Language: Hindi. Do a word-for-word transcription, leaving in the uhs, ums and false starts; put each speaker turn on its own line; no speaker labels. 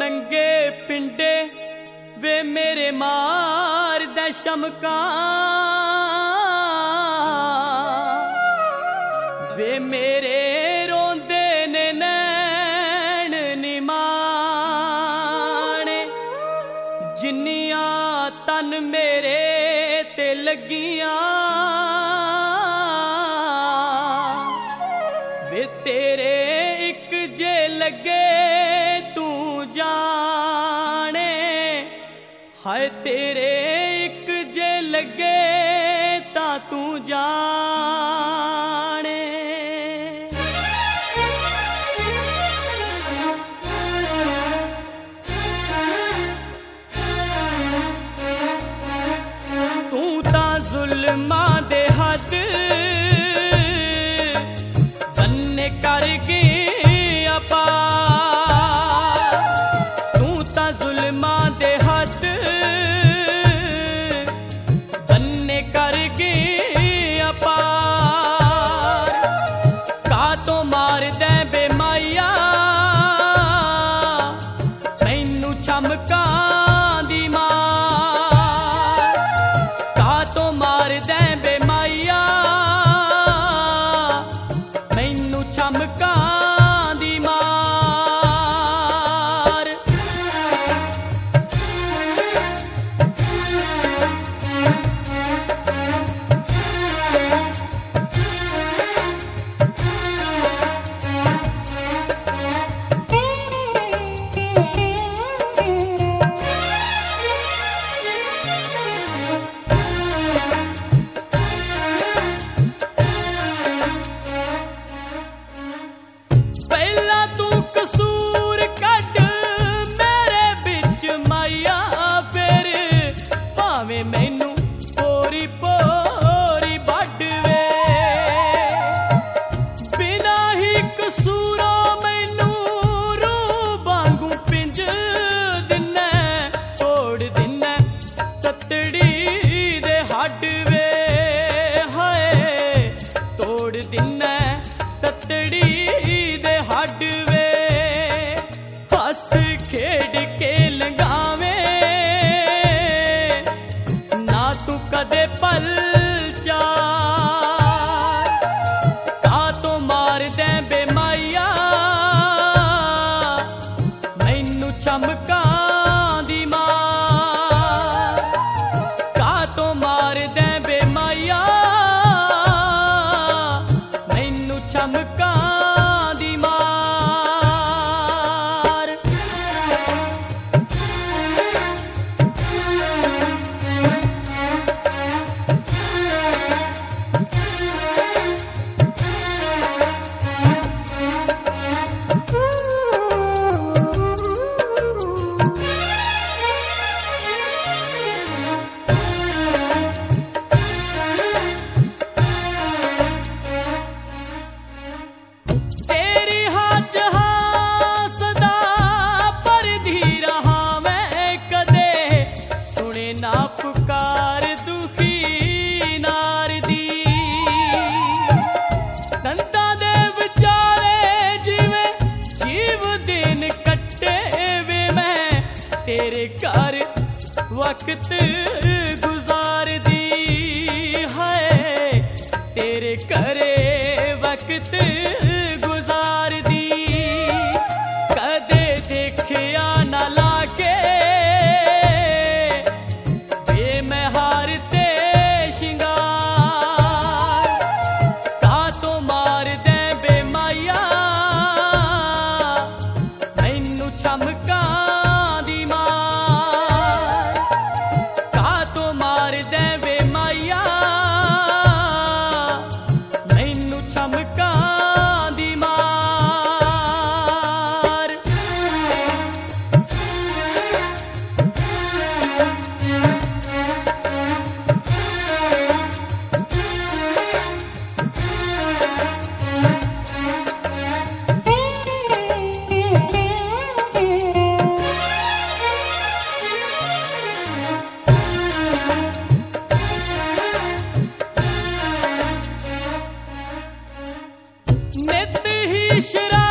नंगे पिंडे वे मेरे मार दे शमका वे मेरे रोंदे ने नैन निमाने जिन्नियां तन मेरे ते लगियां वे तेरे एक जे लगे तू जाने हाय तेरे एक जे लगे ता तू जाने तू ता जुल्मा दे हद बन्ने कर गई अपार तू ता जुल्मा दे हद बन्ने कर गई अपार का तो मार दे बेमाया मैनू चमका दी मार का तो मार दे बेमाया मैनू चमका दी मार पहला तू कसूर कट मेरे बिच माया फिर भावें मैनू पोरी पोरी बड़वे बिना ही कसूरों मैनू रूह वांगू पिंज दिन्ना तोड़ दिन्ना ततड़ी दे हडवे हाय तोड़ दिन्ना ततड़ी दे हडवे हस खेड के लंगावे ना तू कदे पल चार का तो मार दे बेमाया मैनू चमका दी मार का तो मार दे बेमाया मैनू चमका दी मार तेरी हाथ हाँ सदा पर धीरा हाँ मैं कदे सुने ना पुकार दुखी नार दी दंता दे विचारे जिवे जीव दिन कट्टे वे मैं तेरे घर वक्त गुजार दी है तेरे घरे वक्त गुजार दी कदे देखिया ना लागे वे मैं हार ते शिंगार का तो मार दे बेमाया मैनू चमका दी मार का तो मार दे बेमाया मैनू चमका दी मार नित ही शरा